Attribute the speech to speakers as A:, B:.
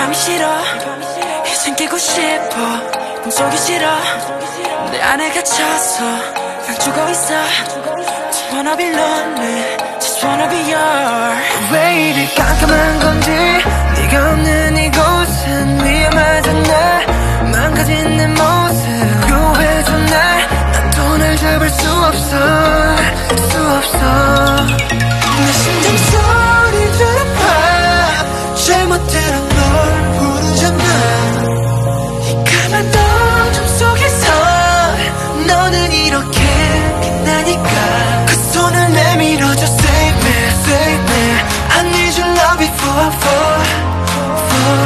A: 밤이 싫어 이젠 깨고 싶어 꿈속이 싫어 내 안에 갇혀서 난 죽어있어 Just wanna be lonely Just wanna be yours
B: 왜 이리 깜깜한 건지 네가 없는